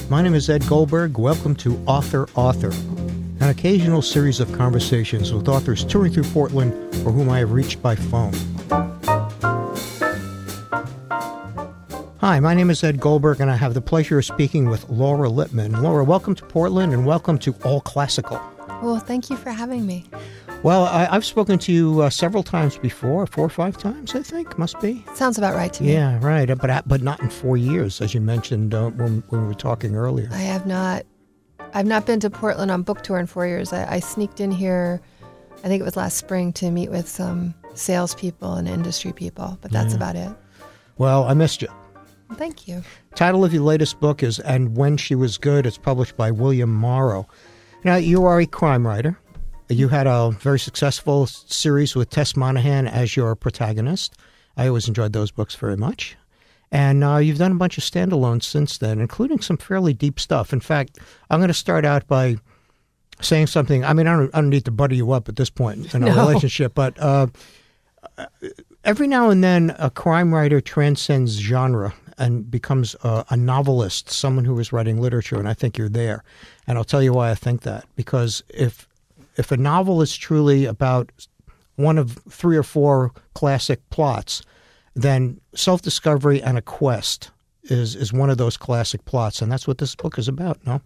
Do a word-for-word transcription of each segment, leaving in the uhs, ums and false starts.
My name is Ed Goldberg. Welcome to Author Author, an occasional series of conversations with authors touring through Portland or whom I have reached by phone. Hi, my name is Ed Goldberg, and I have the pleasure of speaking with Laura Lippman. Laura, welcome to Portland, and welcome to All Classical. Well, thank you for having me. Well, I, I've spoken to you uh, several times before, four or five times, I think, must be. Sounds about right to me. Yeah, right, but but not in four years, as you mentioned uh, when, when we were talking earlier. I have not, I've not been to Portland on book tour in four years. I, I sneaked in here, I think it was last spring, to meet with some salespeople and industry people, but that's yeah. about it. Well, I missed you. Thank you. Title of your latest book is And When She Was Good. It's published by William Morrow. Now, you are a crime writer. You had a very successful series with Tess Monahan as your protagonist. I always enjoyed those books very much. And uh, you've done a bunch of standalones since then, including some fairly deep stuff. In fact, I'm going to start out by saying something. I mean, I don't, I don't need to butter you up at this point in our no. relationship, but uh, every now and then a crime writer transcends genre and becomes a, a novelist, someone who is writing literature, and I think you're there. And I'll tell you why I think that. Because if if a novel is truly about one of three or four classic plots, then self-discovery and a quest is, is one of those classic plots, and that's what this book is about, no?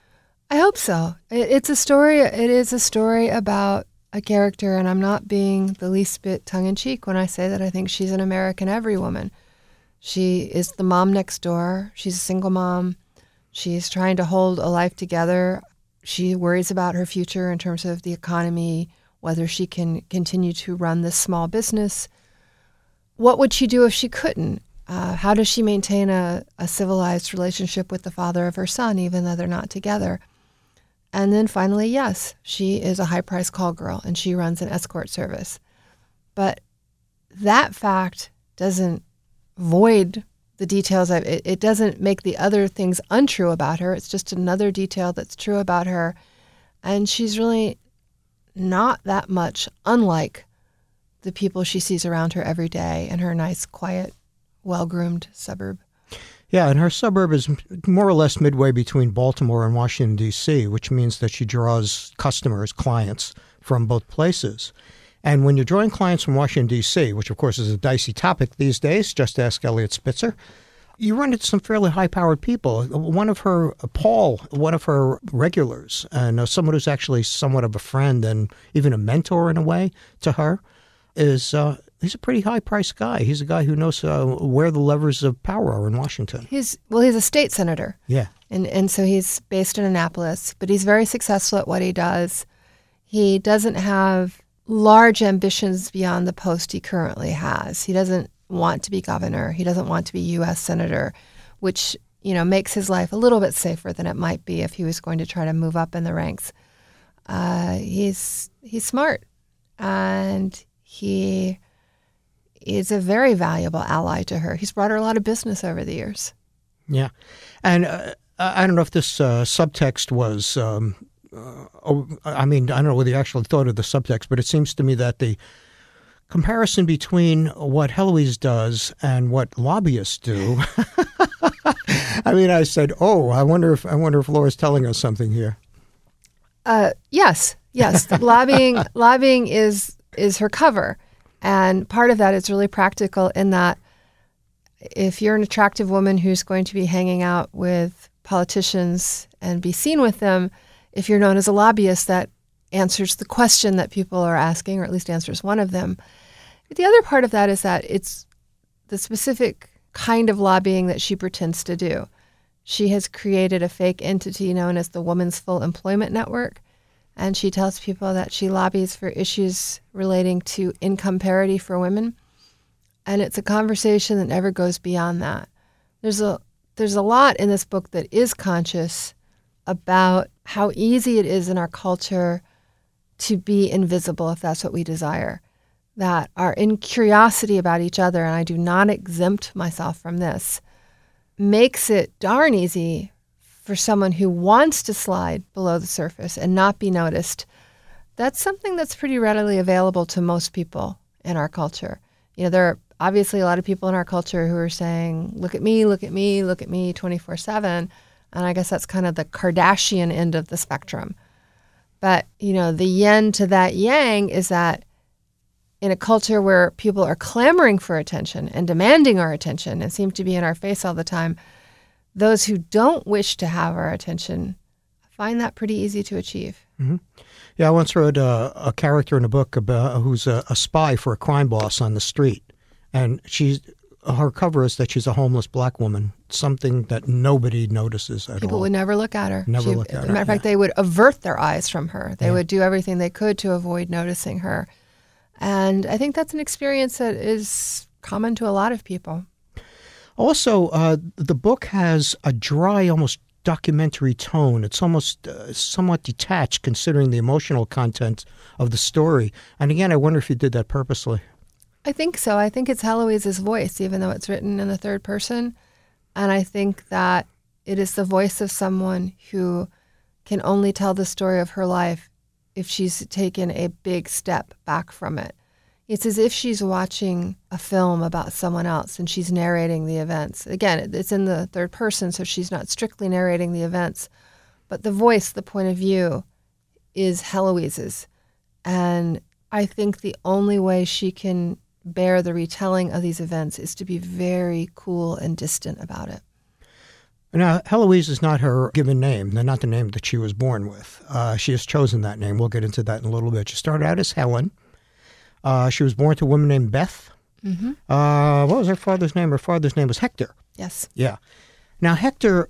I hope so. It, it's a story, it is a story about a character, and I'm not being the least bit tongue-in-cheek when I say that I think she's an American every woman. She is the mom next door. She's a single mom. She's trying to hold a life together. She worries about her future in terms of the economy, whether she can continue to run this small business. What would she do if she couldn't? Uh, how does she maintain a, a civilized relationship with the father of her son, even though they're not together? And then finally, yes, she is a high-priced call girl, and she runs an escort service. But that fact doesn't void the details of it. It doesn't make the other things untrue about her. It's just another detail that's true about her. And she's really not that much unlike the people she sees around her every day in her nice, quiet, well-groomed suburb. Yeah, and her suburb is more or less midway between Baltimore and Washington, D C, which means that she draws customers, clients from both places. And when you're drawing clients from Washington, D C, which, of course, is a dicey topic these days, just ask Eliot Spitzer, you run into some fairly high-powered people. One of her, Paul, one of her regulars, and uh, someone who's actually somewhat of a friend and even a mentor in a way to her, is uh, he's a pretty high-priced guy. He's a guy who knows uh, where the levers of power are in Washington. He's Well, he's a state senator. Yeah. And, and so he's based in Annapolis, but he's very successful at what he does. He doesn't have large ambitions beyond the post he currently has. He doesn't want to be governor. He doesn't want to be U S senator, which, you know, makes his life a little bit safer than it might be if he was going to try to move up in the ranks. Uh, he's he's smart, and he is a very valuable ally to her. He's brought her a lot of business over the years. Yeah. And uh, I don't know if this uh, subtext was... Um, Uh, oh, I mean, I don't know whether you actually thought of the subtext, but it seems to me that the comparison between what Heloise does and what lobbyists do. I mean, I said, "Oh, I wonder if I wonder if Laura's telling us something here." Uh, yes, yes. lobbying, lobbying is is her cover, and part of that is really practical in that if you're an attractive woman who's going to be hanging out with politicians and be seen with them. If you're known as a lobbyist, that answers the question that people are asking, or at least answers one of them. But the other part of that is that it's the specific kind of lobbying that she pretends to do. She has created a fake entity known as the Women's Full Employment Network, and she tells people that she lobbies for issues relating to income parity for women. And it's a conversation that never goes beyond that. There's a there's a lot in this book that is conscious about how easy it is in our culture to be invisible if that's what we desire. That our incuriosity about each other, and I do not exempt myself from this, makes it darn easy for someone who wants to slide below the surface and not be noticed. That's something that's pretty readily available to most people in our culture. You know, there are obviously a lot of people in our culture who are saying, look at me, look at me, look at me twenty-four seven. And I guess that's kind of the Kardashian end of the spectrum. But, you know, the yin to that yang is that in a culture where people are clamoring for attention and demanding our attention and seem to be in our face all the time, those who don't wish to have our attention find that pretty easy to achieve. Mm-hmm. Yeah, I once read a, a character in a book about who's a, a spy for a crime boss on the street, and she's her cover is that she's a homeless black woman, something that nobody notices at People all. would never look at her. Never she, look at as her. a matter of fact, yeah. they would avert their eyes from her. They Yeah. would do everything they could to avoid noticing her. And I think that's an experience that is common to a lot of people. Also, uh, the book has a dry, almost documentary tone. It's almost uh, somewhat detached considering the emotional content of the story. And again, I wonder if you did that purposely. I think so. I think it's Heloise's voice, even though it's written in the third person. And I think that it is the voice of someone who can only tell the story of her life if she's taken a big step back from it. It's as if she's watching a film about someone else and she's narrating the events. Again, it's in the third person, so she's not strictly narrating the events. But the voice, the point of view, is Heloise's. And I think the only way she can bear the retelling of these events is to be very cool and distant about it. Now, Heloise is not her given name. They're not the name that she was born with. Uh, she has chosen that name. We'll get into that in a little bit. She started out as Helen. Uh, she was born to a woman named Beth. Mm-hmm. Uh, what was her father's name? Her father's name was Hector. Yes. Yeah. Now, Hector...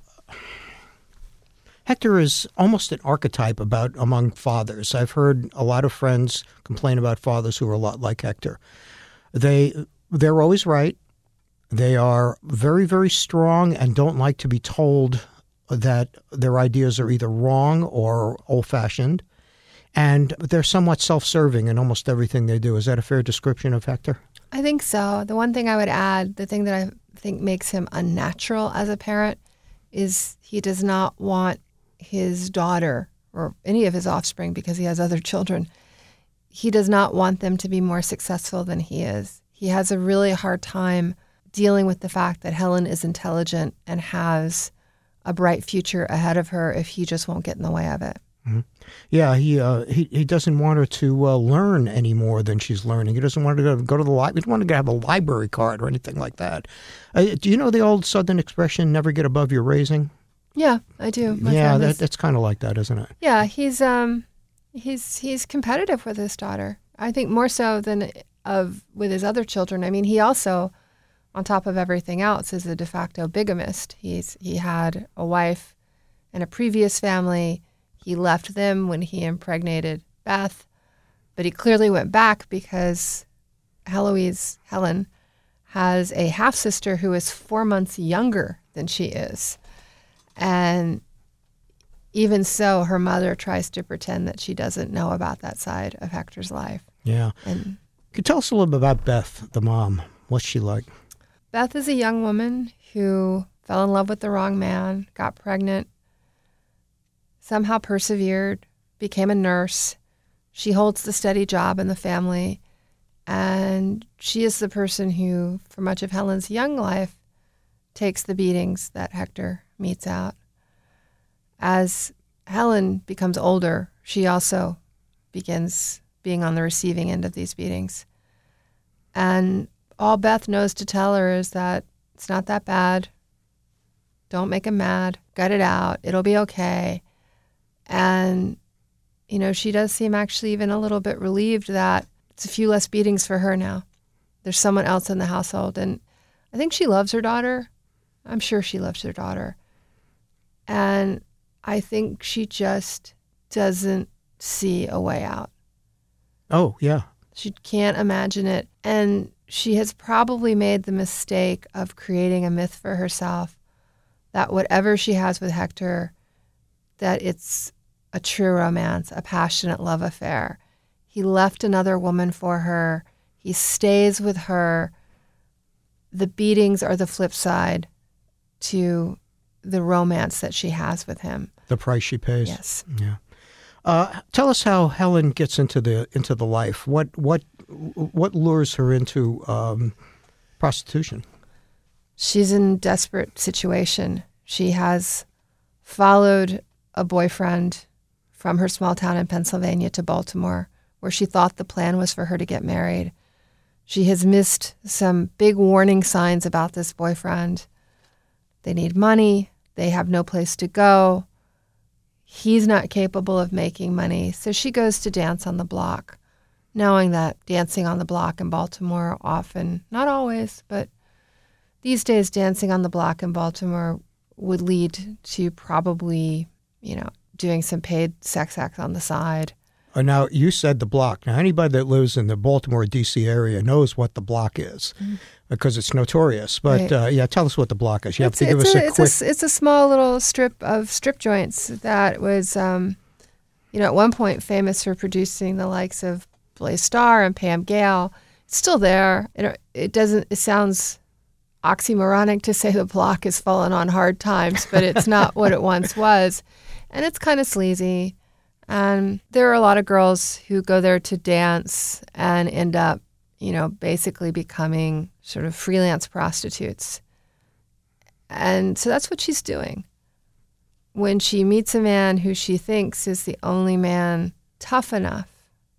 Hector is almost an archetype about among fathers. I've heard a lot of friends complain about fathers who are a lot like Hector. They, they're always right. They are very, very strong and don't like to be told that their ideas are either wrong or old-fashioned. And they're somewhat self-serving in almost everything they do. Is that a fair description of Hector? I think so. The one thing I would add, the thing that I think makes him unnatural as a parent, is he does not want his daughter or any of his offspring, because he has other children, he does not want them to be more successful than he is. He has a really hard time dealing with the fact that Helen is intelligent and has a bright future ahead of her if he just won't get in the way of it. Mm-hmm. Yeah, he, uh, he he doesn't want her to uh, learn any more than she's learning. He doesn't want her to go to the library. He doesn't want her to have a library card or anything like that. Uh, do you know the old Southern expression, never get above your raising? Yeah, I do. My yeah, that, is, that's kind of like that, isn't it? Yeah, he's um, he's he's competitive with his daughter. I think more so than of with his other children. I mean, he also, on top of everything else, is a de facto bigamist. He's he had a wife and a previous family. He left them when he impregnated Beth, but he clearly went back because Heloise, Helen, has a half-sister who is four months younger than she is. And even so, her mother tries to pretend that she doesn't know about that side of Hector's life. Yeah. And Could you tell us a little bit about Beth, the mom? What's she like? Beth is a young woman who fell in love with the wrong man, got pregnant, somehow persevered, became a nurse. She holds the steady job in the family. And she is the person who, for much of Helen's young life, takes the beatings that Hector meets out. As Helen becomes older, she also begins being on the receiving end of these beatings. And all Beth knows to tell her is that it's not that bad. Don't make him mad. Gut it out. It'll be okay. And, you know, she does seem actually even a little bit relieved that it's a few less beatings for her now. There's someone else in the household. And I think she loves her daughter. I'm sure she loves her daughter. And I think she just doesn't see a way out. Oh, yeah. She can't imagine it. And she has probably made the mistake of creating a myth for herself that whatever she has with Hector, that it's a true romance, a passionate love affair. He left another woman for her. He stays with her. The beatings are the flip side to the romance that she has with him. The price she pays. Yes. Yeah. Uh, tell us how Helen gets into the into the life. What what what lures her into um, prostitution? She's in a desperate situation. She has followed a boyfriend from her small town in Pennsylvania to Baltimore, where she thought the plan was for her to get married. She has missed some big warning signs about this boyfriend. They need money. They have no place to go. He's not capable of making money. So she goes to dance on the block, knowing that dancing on the block in Baltimore often, not always, but these days dancing on the block in Baltimore would lead to probably, you know, doing some paid sex acts on the side. Uh, now, you said the block. Now, anybody that lives in the Baltimore, D C area knows what the block is mm-hmm. because it's notorious. But, right. uh, yeah, tell us what the block is. You it's, have to give us a, a it's quick... A, it's a small little strip of strip joints that was, um, you know, at one point famous for producing the likes of Blaze Starr and Pam Gale. It's still there. It, it doesn't... It sounds oxymoronic to say the block has fallen on hard times, but it's not what it once was. And it's kind of sleazy. And there are a lot of girls who go there to dance and end up, you know, basically becoming sort of freelance prostitutes. And so that's what she's doing. When she meets a man who she thinks is the only man tough enough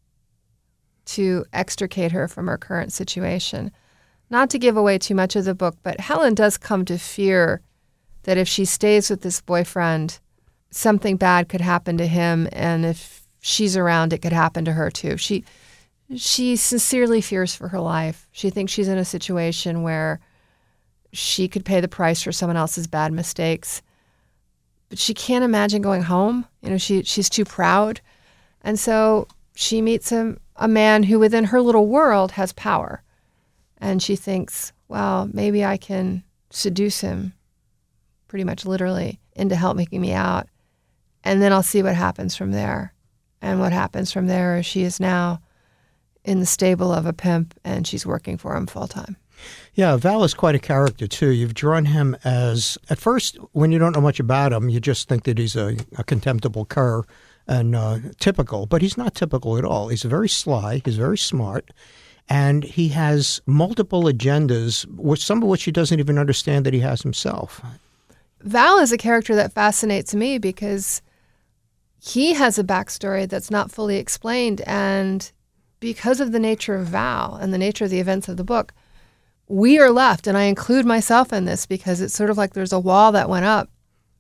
to extricate her from her current situation. Not to give away too much of the book, but Helen does come to fear that if she stays with this boyfriend, something bad could happen to him, and if she's around, it could happen to her too. She she sincerely fears for her life. She thinks she's in a situation where she could pay the price for someone else's bad mistakes, but she can't imagine going home. You know, she she's too proud, and so she meets a, a man who, within her little world, has power, and she thinks, well, maybe I can seduce him, pretty much literally, into help making me out. And then I'll see what happens from there. And what happens from there is she is now in the stable of a pimp, and she's working for him full time. Yeah, Val is quite a character, too. You've drawn him as, at first, when you don't know much about him, you just think that he's a, a contemptible cur and uh, typical. But he's not typical at all. He's very sly. He's very smart. And he has multiple agendas, which some of which he doesn't even understand that he has himself. Val is a character that fascinates me because he has a backstory that's not fully explained. And because of the nature of Val and the nature of the events of the book, we are left, and I include myself in this because it's sort of like there's a wall that went up.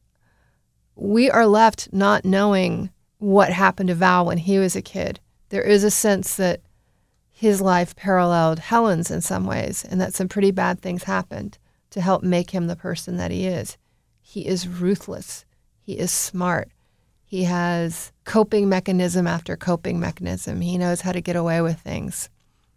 We are left not knowing what happened to Val when he was a kid. There is a sense that his life paralleled Helen's in some ways, and that some pretty bad things happened to help make him the person that he is. He is ruthless. He is smart. He has coping mechanism after coping mechanism. He knows how to get away with things.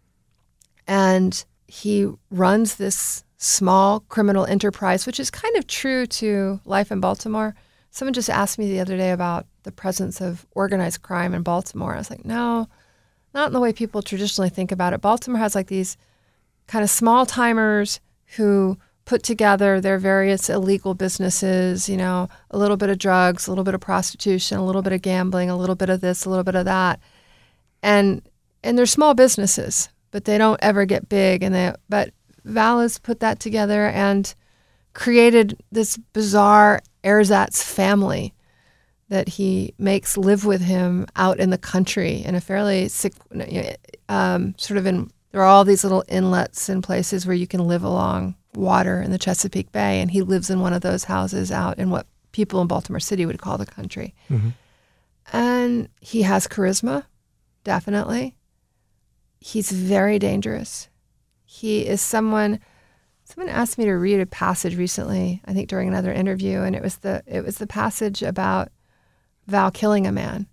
And he runs this small criminal enterprise, which is kind of true to life in Baltimore. Someone just asked me the other day about the presence of organized crime in Baltimore. I was like, no, not in the way people traditionally think about it. Baltimore has like these kind of small timers who put together their various illegal businesses, you know, a little bit of drugs, a little bit of prostitution, a little bit of gambling, a little bit of this, a little bit of that. And and they're small businesses, but they don't ever get big. And they but Val has put that together and created this bizarre ersatz family that he makes live with him out in the country in a fairly sick, um, sort of in, there are all these little inlets and places where you can live along water in the Chesapeake Bay, and he lives in one of those houses out in what people in Baltimore City would call the country. Mm-hmm. And he has charisma, definitely. He's very dangerous. He is someone, someone asked me to read a passage recently, I think during another interview, and it was the it was the passage about Val killing a man.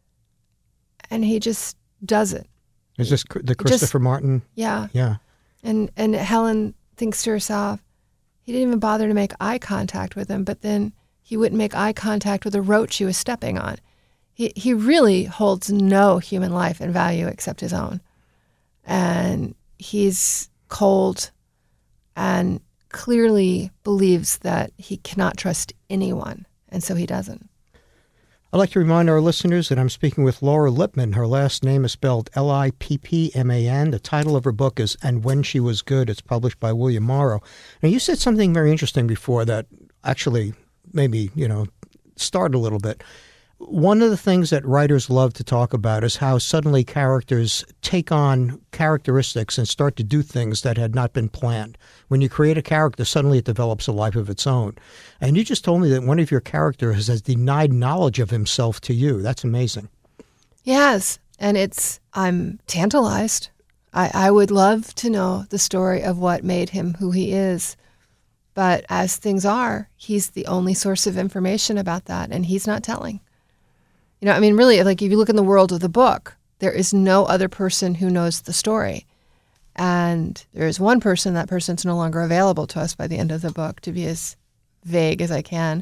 And he just does it. Is this the Christopher just, Martin? Yeah. Yeah. And and Helen thinks to herself, he didn't even bother to make eye contact with him, but then he wouldn't make eye contact with the roach he was stepping on. He he really holds no human life in value except his own. And he's cold and clearly believes that he cannot trust anyone, and so he doesn't. I'd like to remind our listeners that I'm speaking with Laura Lippman. Her last name is spelled L I P P M A N. The title of her book is And When She Was Good. It's published by William Morrow. Now, you said something very interesting before that actually made me, you know, start a little bit. One of the things that writers love to talk about is how suddenly characters take on characteristics and start to do things that had not been planned. When you create a character, suddenly it develops a life of its own. And you just told me that one of your characters has denied knowledge of himself to you. That's amazing. Yes, and it's, I'm tantalized. I, I would love to know the story of what made him who he is. But as things are, he's the only source of information about that, and he's not telling. You know, I mean, really, like if you look in the world of the book, there is no other person who knows the story. And there is one person, that person's no longer available to us by the end of the book, to be as vague as I can.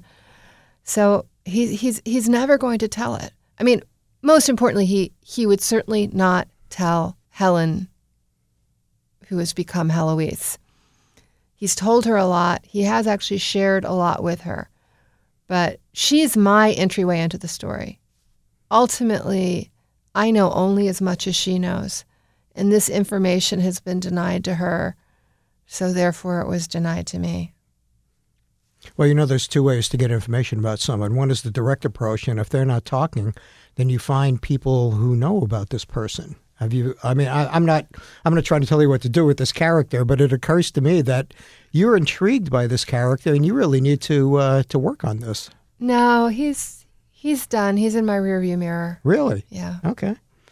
So he, he's he's never going to tell it. I mean, most importantly, he, he would certainly not tell Helen, who has become Heloise. He's told her a lot. He has actually shared a lot with her. But she's my entryway into the story. Ultimately, I know only as much as she knows, and this information has been denied to her, so therefore it was denied to me. Well, you know, there's two ways to get information about someone. One is the direct approach, and if they're not talking, then you find people who know about this person. Have you? I mean, I, I'm not. I'm going to try to tell you what to do with this character, but it occurs to me that you're intrigued by this character, and you really need to uh, to work on this. No, he's. He's done. He's in my rearview mirror. Really? Yeah. Okay.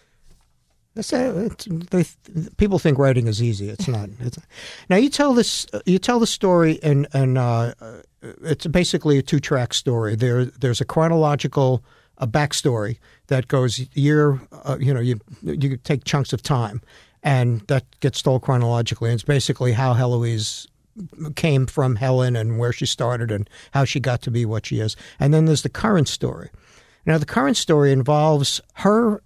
That's a, it's, they, people think writing is easy. It's not. It's, now you tell this. You tell the story, and and uh, it's basically a two-track story. There, there's a chronological, a backstory that goes year. Uh, you know, you you take chunks of time, and that gets told chronologically. And it's basically how Heloise came from Helen and where she started and how she got to be what she is. And then there's the current story. Now, the current story involves her.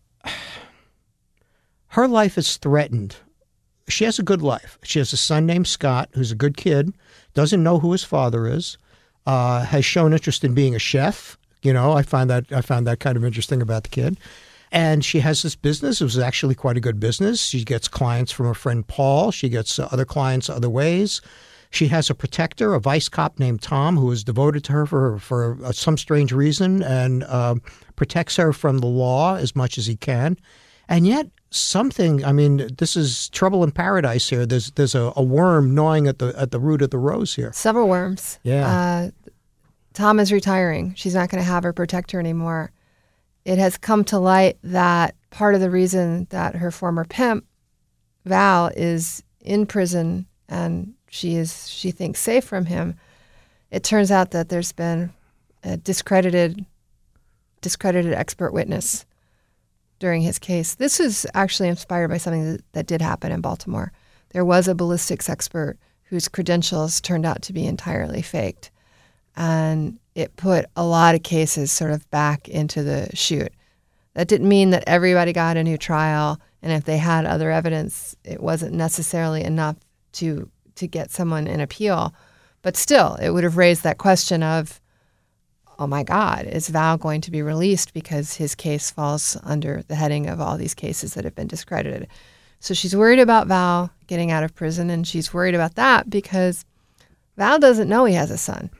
Her life is threatened. She has a good life. She has a son named Scott, who's a good kid, doesn't know who his father is, uh, has shown interest in being a chef. You know, I find that I found that kind of interesting about the kid. And she has this business. It was actually quite a good business. She gets clients from her friend Paul. She gets uh, other clients other ways. She has a protector, a vice cop named Tom, who is devoted to her for for uh, some strange reason and uh, protects her from the law as much as he can. And yet something, I mean, this is trouble in paradise here. There's there's a, a worm gnawing at the at the root of the rose here. Several worms. Yeah. Uh, Tom is retiring. She's not going to have her protector anymore. It has come to light that part of the reason that her former pimp, Val, is in prison and she is, she thinks, safe from him. It turns out that there's been a discredited, discredited expert witness during his case. This is actually inspired by something that, that did happen in Baltimore. There was a ballistics expert whose credentials turned out to be entirely faked. And it put a lot of cases sort of back into the chute. That didn't mean that everybody got a new trial, and if they had other evidence, it wasn't necessarily enough to to get someone an appeal. But still, it would have raised that question of, oh my God, is Val going to be released because his case falls under the heading of all these cases that have been discredited? So she's worried about Val getting out of prison, and she's worried about that because Val doesn't know he has a son.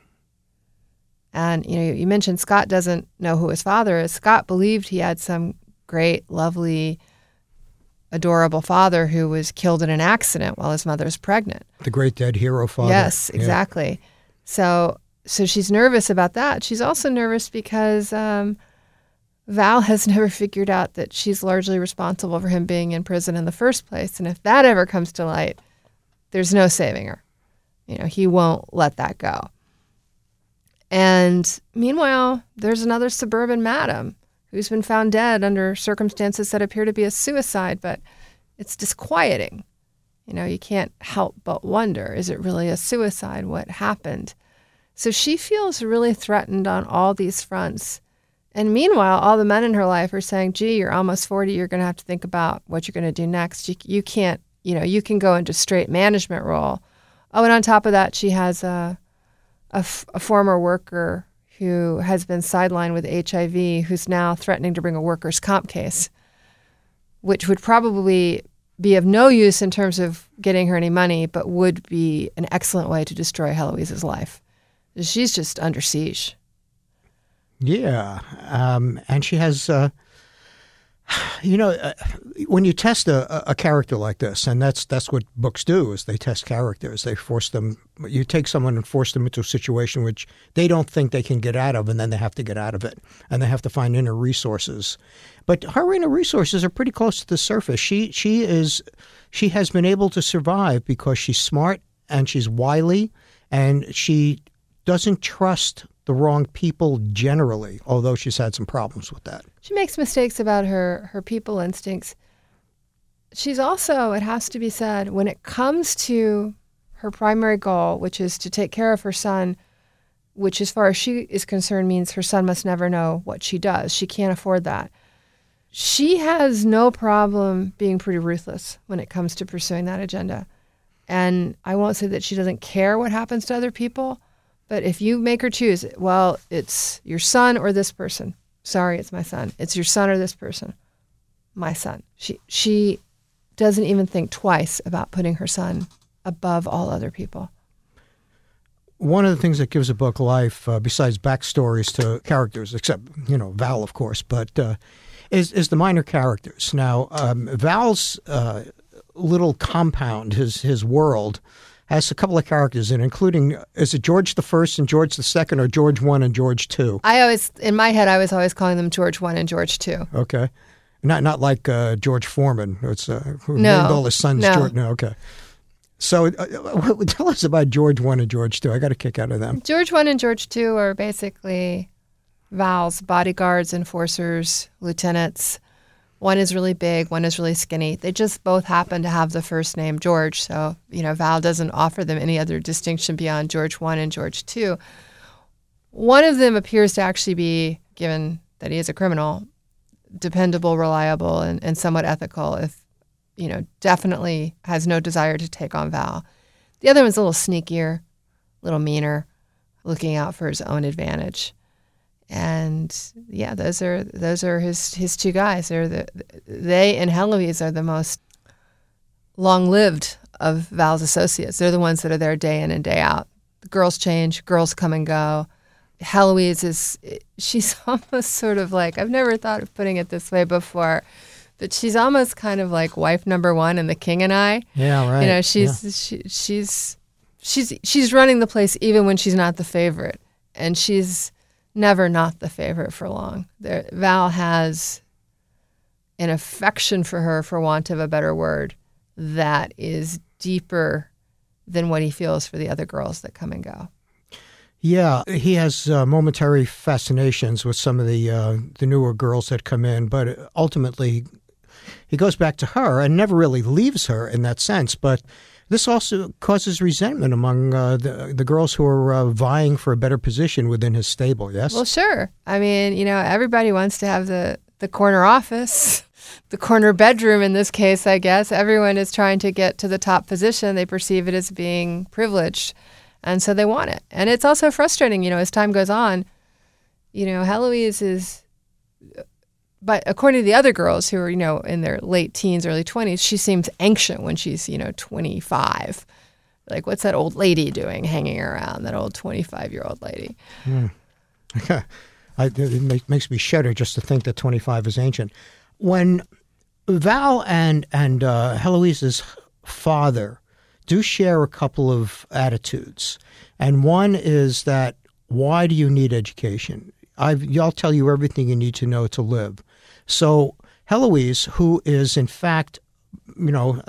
And, you know, you mentioned Scott doesn't know who his father is. Scott believed he had some great, lovely, adorable father who was killed in an accident while his mother was pregnant. The great dead hero father. Yes, exactly. Yeah. So so she's nervous about that. She's also nervous because um, Val has never figured out that she's largely responsible for him being in prison in the first place. And if that ever comes to light, there's no saving her. You know, he won't let that go. And meanwhile, there's another suburban madam who's been found dead under circumstances that appear to be a suicide, but it's disquieting. You know, you can't help but wonder, is it really a suicide? What happened? So she feels really threatened on all these fronts. And meanwhile, all the men in her life are saying, gee, you're almost forty, you're going to have to think about what you're going to do next. You, you can't, you know, you can go into straight management role. Oh, and on top of that, she has a, a, f- a former worker who has been sidelined with H I V, who's now threatening to bring a workers' comp case, which would probably be of no use in terms of getting her any money, but would be an excellent way to destroy Heloise's life. She's just under siege. Yeah, um, and she has, uh, you know, uh, when you test a, a character like this, and that's that's what books do, is they test characters. They force them. You take someone and force them into a situation which they don't think they can get out of, and then they have to get out of it, and they have to find inner resources. But her inner resources are pretty close to the surface. She she is she has been able to survive because she's smart and she's wily, and she doesn't trust the wrong people generally, although she's had some problems with that. She makes mistakes about her, her people instincts. She's also, it has to be said, when it comes to her primary goal, which is to take care of her son, which as far as she is concerned means her son must never know what she does. She can't afford that. She has no problem being pretty ruthless when it comes to pursuing that agenda. And I won't say that she doesn't care what happens to other people, but if you make her choose, well, it's your son or this person. Sorry, it's my son. It's your son or this person. My son. She she doesn't even think twice about putting her son above all other people. One of the things that gives a book life, uh, besides backstories to characters, except, you know, Val, of course, but uh, is, is the minor characters. Now, um, Val's uh, little compound, his his world, has a couple of characters in, including, is it George the First and George the Second, or George One and George Two? I always, in my head, I was always calling them George One and George Two. Okay, not not like uh, George Foreman. It's uh, who no, named all his sons no. George. No, okay. So, uh, tell us about George One and George Two. I got a kick out of them. George One and George Two are basically Val's bodyguards, enforcers, lieutenants. One is really big, one is really skinny. They just both happen to have the first name George. So, you know, Val doesn't offer them any other distinction beyond George One and George Two. One of them appears to actually be, given that he is a criminal, dependable, reliable, and, and somewhat ethical, if, you know, definitely has no desire to take on Val. The other one's a little sneakier, a little meaner, looking out for his own advantage. And yeah, those are those are his his two guys. They're the they and Heloise are the most long-lived of Val's associates. They're the ones that are there day in and day out. The girls change, girls come and go. Heloise is she's almost sort of like, I've never thought of putting it this way before, but she's almost kind of like wife number one in The King and I. Yeah, right. You know, she's yeah. she, she's she's she's running the place even when she's not the favorite, and she's never not the favorite for long. There, Val has an affection for her, for want of a better word, that is deeper than what he feels for the other girls that come and go. Yeah, he has uh, momentary fascinations with some of the uh, the newer girls that come in, but ultimately he goes back to her and never really leaves her in that sense. But this also causes resentment among uh, the the girls who are uh, vying for a better position within his stable, yes? Well, sure. I mean, you know, everybody wants to have the, the corner office, the corner bedroom in this case, I guess. Everyone is trying to get to the top position. They perceive it as being privileged, and so they want it. And it's also frustrating, you know, as time goes on. You know, Heloise is... But according to the other girls who are, you know, in their late teens, early twenties, she seems anxious when she's, you know, twenty-five. Like, what's that old lady doing hanging around, that old twenty-five-year-old lady? Mm. I, it makes me shudder just to think that twenty-five is ancient. When Val and, and uh, Heloise's father do share a couple of attitudes, and one is that, why do you need education? I've, I'll tell you everything you need to know to live. So Heloise, who is in fact, you know,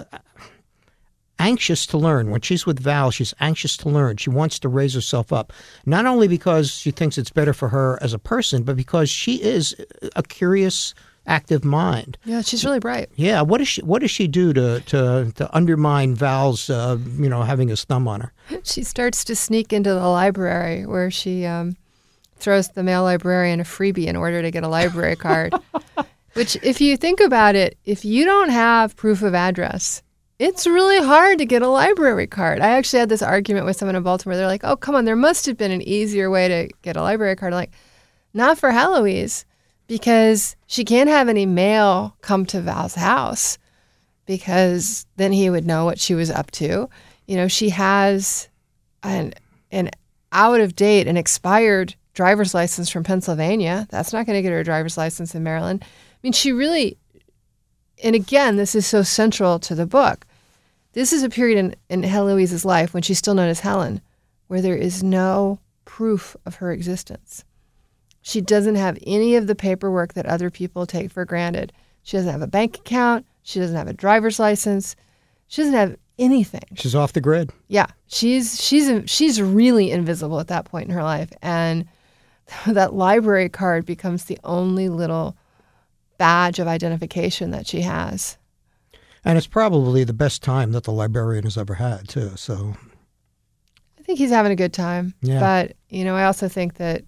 anxious to learn. When she's with Val, she's anxious to learn. She wants to raise herself up, not only because she thinks it's better for her as a person, but because she is a curious, active mind. Yeah, she's really bright. Yeah, what does she what does she do to to, to undermine Val's, uh, you know, having his thumb on her? She starts to sneak into the library where she um, throws the male librarian a freebie in order to get a library card. Which, if you think about it, if you don't have proof of address, it's really hard to get a library card. I actually had this argument with someone in Baltimore. They're like, oh, come on, there must have been an easier way to get a library card. I'm like, not for Heloise, because she can't have any mail come to Val's house, because then he would know what she was up to. You know, she has an an out of date, an expired driver's license from Pennsylvania. That's not going to get her a driver's license in Maryland. I mean, she really, and again, this is so central to the book. This is a period in, in Heloise's life when she's still known as Helen, where there is no proof of her existence. She doesn't have any of the paperwork that other people take for granted. She doesn't have a bank account. She doesn't have a driver's license. She doesn't have anything. She's off the grid. Yeah, she's she's she's really invisible at that point in her life, and that library card becomes the only little badge of identification that she has. And it's probably the best time that the librarian has ever had, too. So I think he's having a good time. Yeah. But, you know, I also think that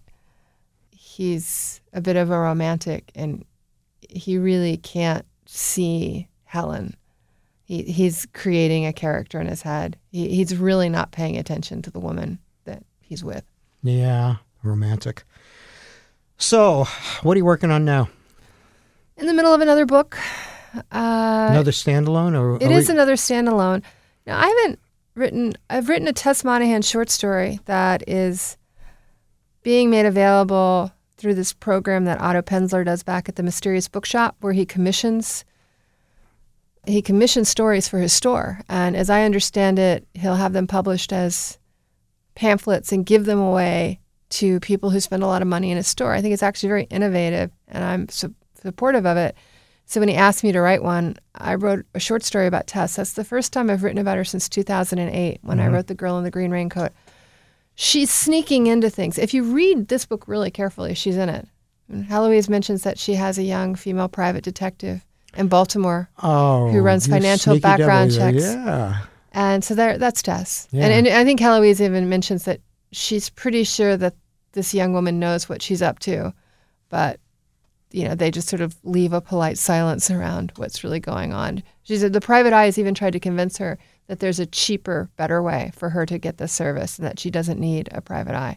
he's a bit of a romantic, and he really can't see Helen. He, he's creating a character in his head. He, he's really not paying attention to the woman that he's with. Yeah, romantic. So, what are you working on now? In the middle of another book. Uh, Another standalone? Or it is we... another standalone. Now, I haven't written, I've written a Tess Monahan short story that is being made available through this program that Otto Penzler does back at the Mysterious Bookshop, where he commissions he commissions stories for his store. And as I understand it, he'll have them published as pamphlets and give them away to people who spend a lot of money in his store. I think it's actually very innovative, and I'm su- supportive of it. So when he asked me to write one, I wrote a short story about Tess. That's the first time I've written about her since two thousand eight, when mm-hmm. I wrote The Girl in the Green Raincoat. She's sneaking into things. If you read this book really carefully, she's in it. And Heloise mentions that she has a young female private detective in Baltimore oh, who runs financial background devil, checks. Yeah. And so there, that's Tess. Yeah. And, and I think Heloise even mentions that she's pretty sure that this young woman knows what she's up to, but you know, they just sort of leave a polite silence around what's really going on. She said the private eye has even tried to convince her that there's a cheaper, better way for her to get this service and that she doesn't need a private eye.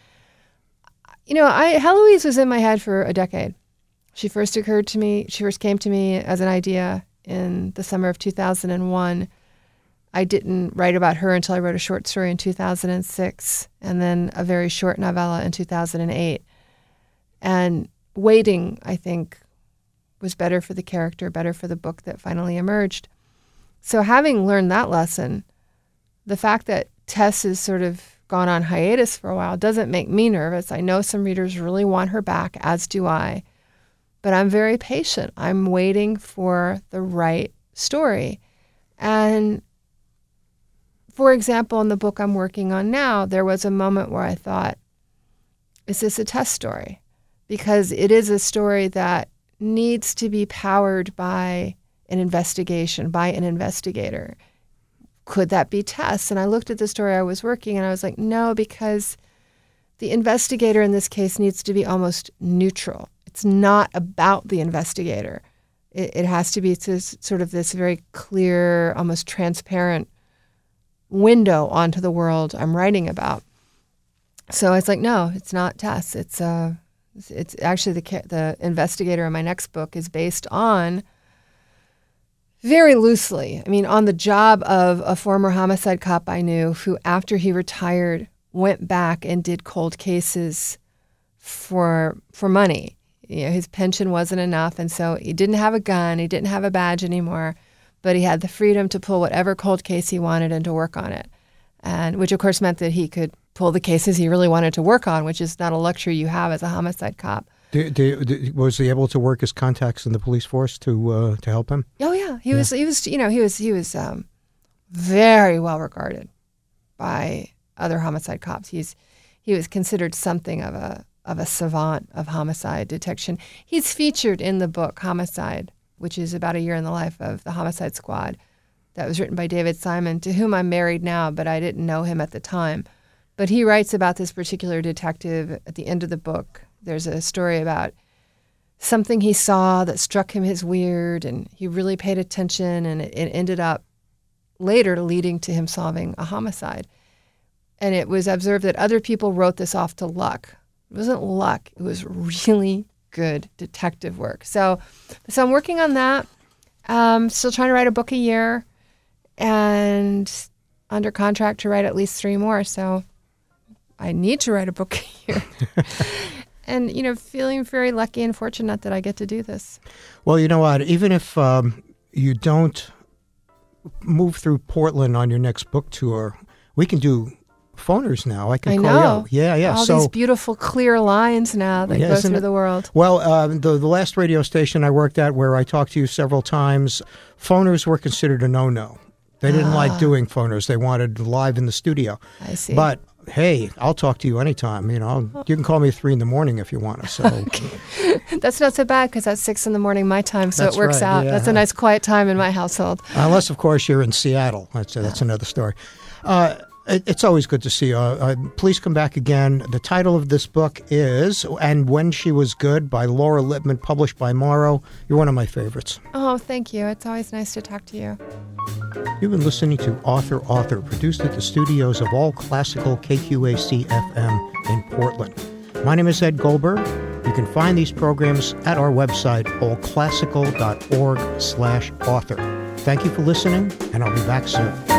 You know, I Heloise was in my head for a decade. She first occurred to me, she first came to me as an idea in the summer of two thousand one. I didn't write about her until I wrote a short story in two thousand six, and then a very short novella in two thousand eight. And waiting, I think, was better for the character, better for the book that finally emerged. So having learned that lesson, the fact that Tess has sort of gone on hiatus for a while doesn't make me nervous. I know some readers really want her back, as do I. But I'm very patient. I'm waiting for the right story. And for example, in the book I'm working on now, there was a moment where I thought, is this a Tess story? Because it is a story that needs to be powered by an investigation, by an investigator. Could that be Tess? And I looked at the story I was working and I was like, no, because the investigator in this case needs to be almost neutral. It's not about the investigator. It, it has to be this, sort of this very clear, almost transparent window onto the world I'm writing about. So I was like, no, it's not Tess. It's uh, it's actually the the investigator in my next book is based on, very loosely, I mean, on the job of a former homicide cop I knew who, after he retired, went back and did cold cases for for money. You know, his pension wasn't enough, and so he didn't have a gun, he didn't have a badge anymore, but he had the freedom to pull whatever cold case he wanted and to work on it, and which of course meant that he could pull the cases he really wanted to work on, which is not a luxury you have as a homicide cop. Do, do, do, was he able to work his contacts in the police force to uh, to help him? Oh yeah, he yeah. was. He was. You know, he was. He was um, very well regarded by other homicide cops. He's he was considered something of a of a savant of homicide detection. He's featured in the book Homicide, which is about a year in the life of the Homicide Squad, that was written by David Simon, to whom I'm married now, but I didn't know him at the time. But he writes about this particular detective at the end of the book. There's a story about something he saw that struck him as weird, and he really paid attention, and it, it ended up later leading to him solving a homicide. And it was observed that other people wrote this off to luck. It wasn't luck. It was really good detective work. So, so I'm working on that. Um, still trying to write a book a year, and under contract to write at least three more. So I need to write a book a you. And, you know, feeling very lucky and fortunate that I get to do this. Well, you know what? Even if um, you don't move through Portland on your next book tour, we can do phoners now. I can I call know. you out. Yeah, yeah. All so, these beautiful, clear lines now that Yeah, go isn't through it? the world. Well, uh, the, the last radio station I worked at where I talked to you several times, phoners were considered a no-no. They didn't Ah. like doing phoners. They wanted live in the studio. I see. But hey, I'll talk to you anytime. You know, you can call me at three in the morning if you want to. So That's not so bad because that's six in the morning my time, so That's it works right, out. yeah. That's a nice quiet time in my household. unless, of course, you're in Seattle. That's that's another story. Uh, it, it's always good to see you. Uh, uh, please come back again. The title of this book is "And When She Was Good" by Laura Lippman, published by Morrow. You're one of my favorites. Oh, thank you. It's always nice to talk to you. You've been listening to Author Author, produced at the studios of All Classical K Q A C F M in Portland. My name is Ed Goldberg. You can find these programs at our website, all classical dot org slash author. Thank you for listening, and I'll be back soon.